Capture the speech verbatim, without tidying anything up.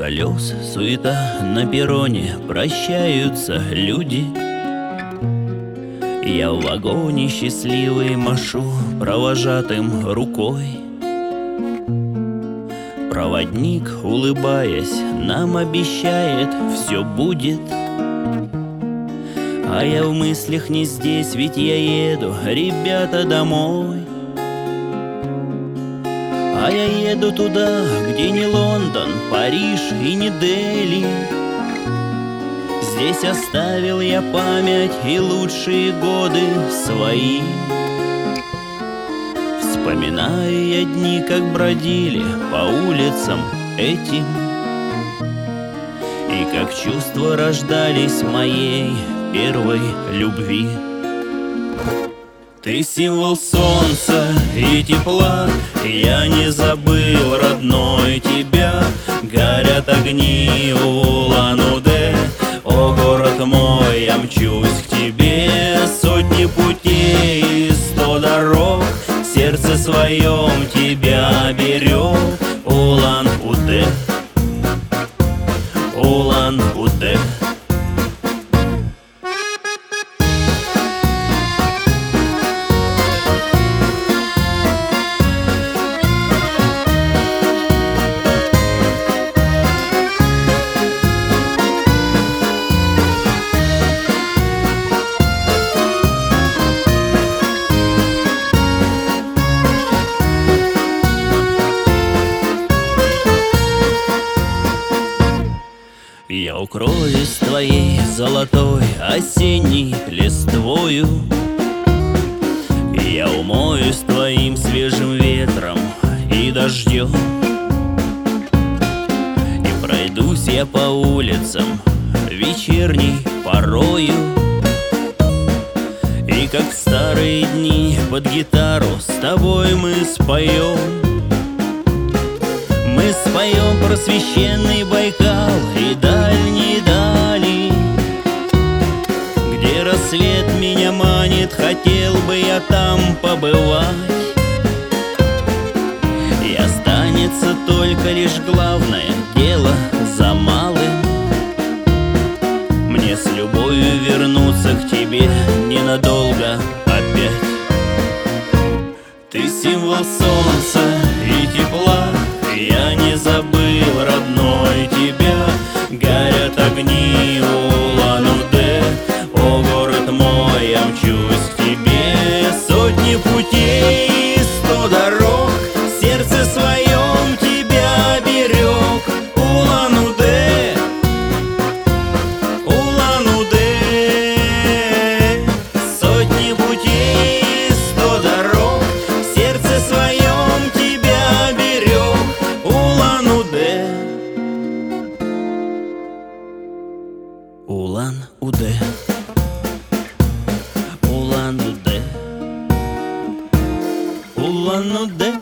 колес, суета на перроне, прощаются люди. Я в вагоне счастливый машу провожатым рукой. Проводник, улыбаясь, нам обещает, все будет. А я в мыслях не здесь, ведь я еду, ребята, домой. А я еду туда, где не Лондон, Париж и не Дели. Здесь оставил я память и лучшие годы свои. Вспоминаю я дни, как бродили по улицам этим, и как чувства рождались моей первой любви. Ты символ солнца и тепла, я не забыл, родной, тебя. Горят огни Улан-Удэ, о, город мой, я мчусь к тебе. Сотни путей и сто дорог, в сердце своем тебя берег. Улан-Удэ, Улан-Удэ. Я укроюсь твоей золотой осенней листвою, я умоюсь твоим свежим ветром и дождем, и пройдусь я по улицам вечерней порою, и как в старые дни под гитару с тобой мы споем. Мы споем про священный Байкал и дальние дали, где рассвет меня манит, хотел бы я там побывать. И останется только лишь главное дело за малым: мне с любовью вернуться к тебе ненадолго опять. Ты символ солнца и тепла, я не забыл, родной, тебя. Горят огни Улан-Удэ, о, город мой, я мчусь к тебе. Сотни путей и сто дорог, в сердце своем тебя берег. Улан-Удэ, Улан-Удэ. Сотни путей и сто дорог, в сердце своем тебя берег. Улан-Удэ, Улан-Удэ, Улан-Удэ, Улан-Удэ.